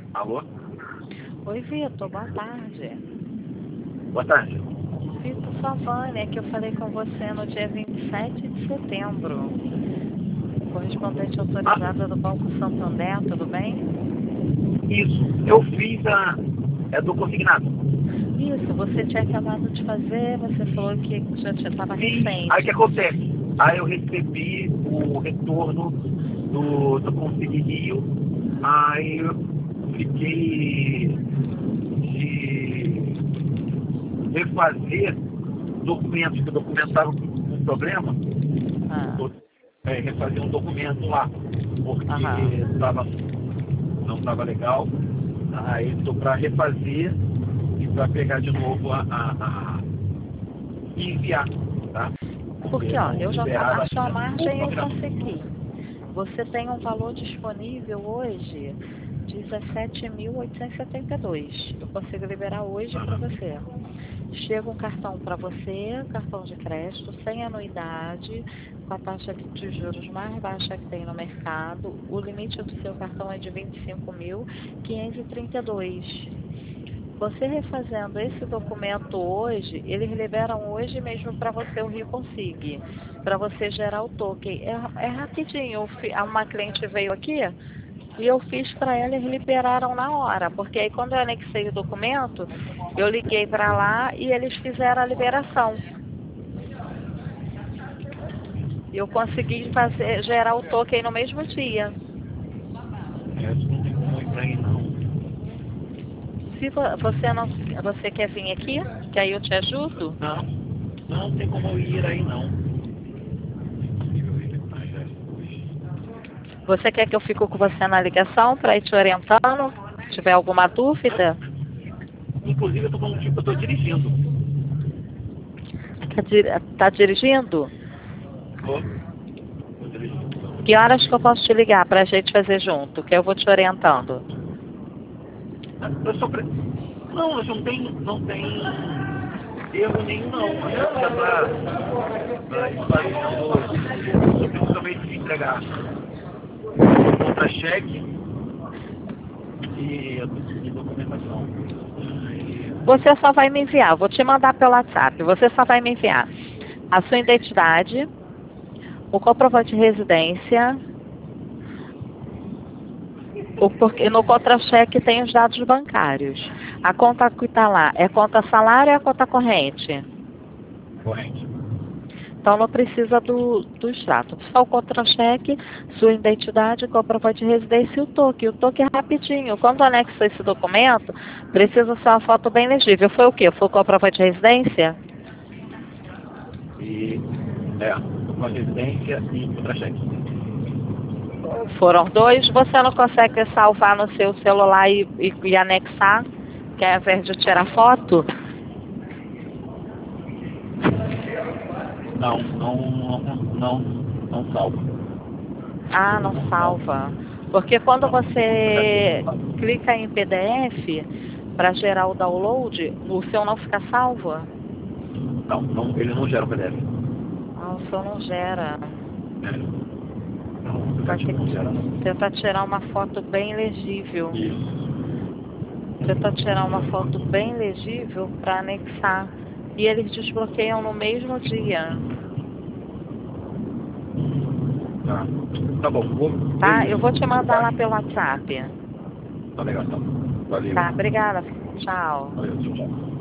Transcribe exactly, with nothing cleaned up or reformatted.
Alô? Oi, Vitor, boa tarde. Boa tarde. Vitor Savani, é que eu falei com você no dia vinte e sete de setembro. Correspondente Ah, autorizada do Banco Santander, tudo bem? isso. Eu fiz a... É do consignado. Isso, você tinha acabado de fazer, você falou que já estava Fiz. Aí o que recente. acontece? Aí eu recebi o retorno do, do consignio. Aí eu fiquei de refazer documentos que documentaram um problema. Ah, É, refazer um documento lá. aham. Porque tava, não estava legal. Aí estou para refazer e para pegar de novo a, a, a e enviar, tá? Porque Porque, ó, não eu já, liberava a sua ainda o margem eu programa. consegui. Você tem um valor disponível hoje, dezessete mil oitocentos e setenta e dois. Eu consigo liberar hoje para você. Chega um cartão para você, cartão de crédito, sem anuidade, com a taxa de juros mais baixa que tem no mercado. O limite do seu cartão é de vinte e cinco mil quinhentos e trinta e dois. Você refazendo esse documento hoje, eles liberam hoje mesmo para você o ReConsig, para você gerar o token. É, é rapidinho. Uma cliente veio aqui e eu fiz para ela, eles liberaram na hora, porque aí quando eu anexei o documento, eu liguei para lá e eles fizeram a liberação. E eu consegui fazer, gerar o token no mesmo dia. É, não tem como ir para aí não. Se vo- você não, você quer vir aqui, que aí eu te ajudo. Não, não tem como eu ir aí não. Você quer que eu fique com você na ligação para ir te orientando? Se tiver alguma dúvida? Inclusive eu tô, com, tipo, eu tô dirigindo. Está dir tá dirigindo? Tô, tô dirigindo. Que horas que eu posso te ligar para a gente fazer junto? Que eu vou te orientando. Eu só pre... Não, mas não tem, não tem erro nenhum não. A gente já tá, tá esclarecendo hoje. Eu principalmente de entregar contra-cheque e, e documentação. Você só vai me enviar, vou te mandar pelo WhatsApp. Você só vai me enviar a sua identidade, o comprovante de residência, o, porque no contra-cheque tem os dados bancários. A conta que está lá é conta salário ou é conta corrente? Corrente. Então não precisa do, do extrato. Só o contra-cheque, sua identidade, comprovante de residência e o toque. O toque é rapidinho. Quando anexa esse documento, precisa ser uma foto bem legível. Foi o quê? Foi o comprovante de residência? E é, com a residência e contra-cheque. Foram dois. Você não consegue salvar no seu celular e, e, e anexar, que é ao invés de tirar foto? Não, não, não, não, não salva. Ah, não salva. Porque quando Não. você clica em P D F para gerar o download, o seu não fica salvo? Não, não, ele não gera o P D F. Ah, o seu não gera. É. Não, o Vai ter aplicativo não gera, não. que tentar tirar uma foto bem legível. Isso. Tentar tirar uma foto bem legível para anexar. E eles desbloqueiam no mesmo dia. Tá. Tá bom, vou ver Tá? Eu vou te isso. mandar Tá? lá pelo WhatsApp. Tá legal, então. Valeu. Tá, obrigada. Tchau. Valeu, tchau, tchau.